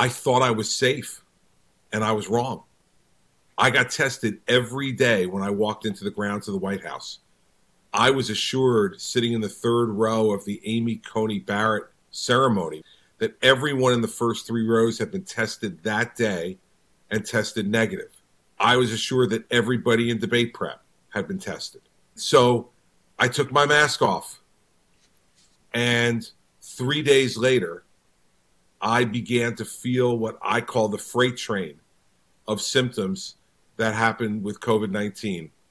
I thought I was safe, and I was wrong. I got tested every day when I walked into the grounds of the White House. I was assured, sitting in the third row of the Amy Coney Barrett ceremony, that everyone in the first 3 rows had been tested that day and tested negative. I was assured that everybody in debate prep had been tested. So I took my mask off. And 3 days later, I began to feel what I call the freight train of symptoms that happened with COVID-19.